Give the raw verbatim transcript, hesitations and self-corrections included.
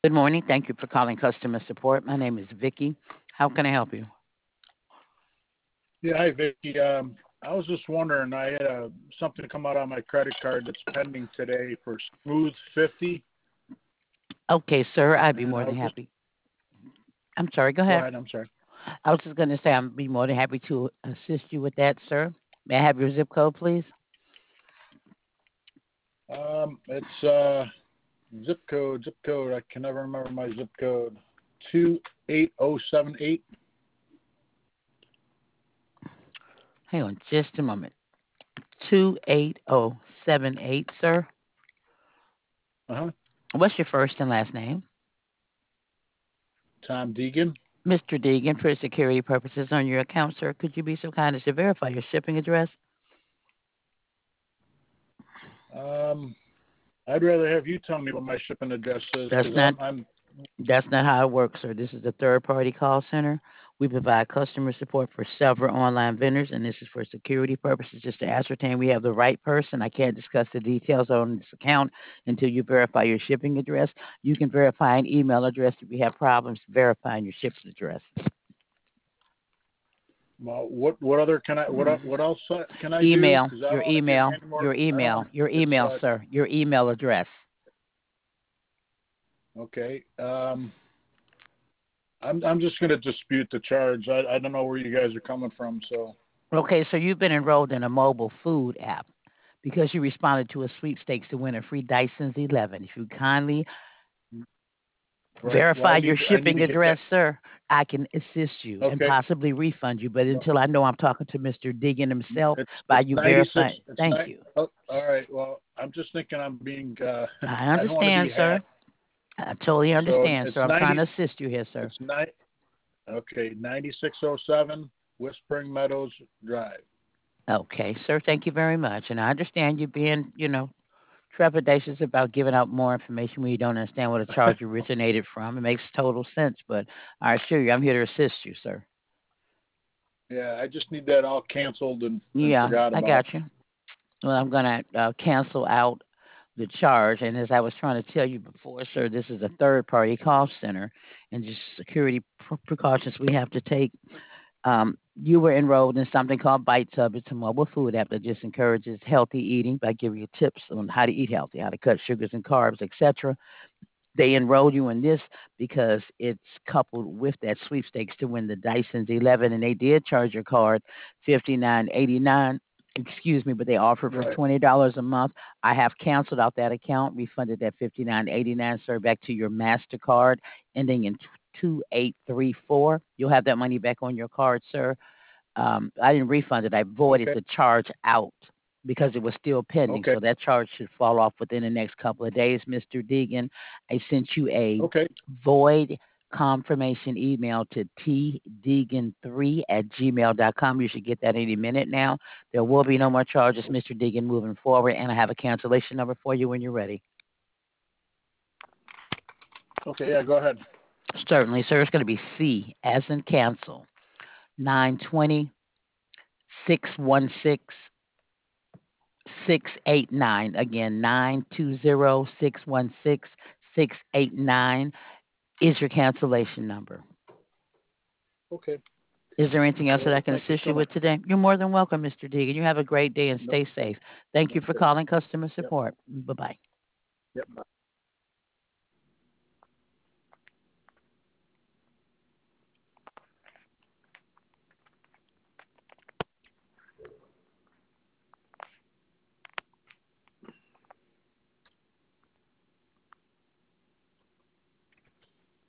Good morning. Thank you for calling customer support. My name is Vicky. How can I help you? Yeah, hi Vicky. Um, I was just wondering, I had uh, something come out on my credit card that's pending today for Smooth fifty, Okay, sir. I'd be and more I than was just happy. I'm sorry. Go go ahead. ahead. I'm sorry. I was just going to say I'd be more than happy to assist you with that, sir. May I have your zip code, please? Um, it's uh, zip code, zip code. I can never remember my zip code. Two eight zero seven eight. Hang on just a moment. two eight zero seven eight, sir. Uh huh. What's your first and last name? Tom Deegan. mister Deegan, for security purposes on your account, sir, could you be so kind as to verify your shipping address? Um, I'd rather have you tell me what my shipping address is That's because not I'm I'm That's not how it works, sir. This is a third party call center. We provide customer support for several online vendors, and this is for security purposes, just to ascertain we have the right person. I can't discuss the details on this account until you verify your shipping address. You can verify an email address if you have problems verifying your shipping address. well. What what other can I what el- what else uh, can I do? Email, Because I your don't want to give email, any more. your I don't email, want. your It's email, uh sir, your email address. okay. Um, I'm I'm just going to dispute the charge. I I don't know where you guys are coming from. So Okay, so you've been enrolled in a mobile food app because you responded to a sweepstakes to win a free Dyson's eleven. If you kindly right. Well, verify I your need to I need shipping to get that. address, sir, I can assist you and Okay. possibly refund you. But Well, until I know I'm talking to mister Diggin himself, it's by it's you ninety six. verifying, It's thank nine. you. Oh, all right. Well, I'm just thinking I'm being. Uh, I I don't want to understand, be sir. hacked. I totally So understand, it's sir. I'm trying ninety. to assist you here, sir. It's nine. Okay, ninety six oh seven Whispering Meadows Drive. Okay, sir, thank you very much. And I understand you being, you know, trepidatious about giving out more information when you don't understand what a charge originated from. It makes total sense, but I assure you, I'm here to assist you, sir. Yeah, I just need that all canceled and and Yeah, forgot I about. got you. Well, I'm going to uh, cancel out the charge. And as I was trying to tell you before, sir, this is a third party call center and just security pr- precautions we have to take. Um, you were enrolled in something called BiteTub. It's a mobile food app that just encourages healthy eating by giving you tips on how to eat healthy, how to cut sugars and carbs, et cetera. They enrolled you in this because it's coupled with that sweepstakes to win the Dyson's eleven, and they did charge your card fifty nine eighty nine. Excuse me, but they offered for Right. twenty dollars a month. I have canceled out that account, refunded that fifty nine eighty nine, sir, back to your Mastercard, ending in two eight three four. You'll have that money back on your card, sir. Um, I didn't refund it. I voided Okay. the charge out because it was still pending. Okay. So that charge should fall off within the next couple of days, mister Deegan. I sent you a Okay. void confirmation email to t deegan three at gmail dot com. You should get that any minute now. There will be no more charges, mister Deegan, moving forward, and I have a cancellation number for you when you're ready. Okay. Yeah. Go ahead. Certainly, sir. It's going to be C as in cancel. nine twenty six one six six eight nine. Again, nine two zero six one six six eight nine is your cancellation number. Okay. Is there anything else All that I right. can Thank you assist so you much. with today? You're more than welcome, mister Deegan. You have a great day and No. stay safe. Thank you for Okay. calling customer Yep. support. Bye bye. Yep.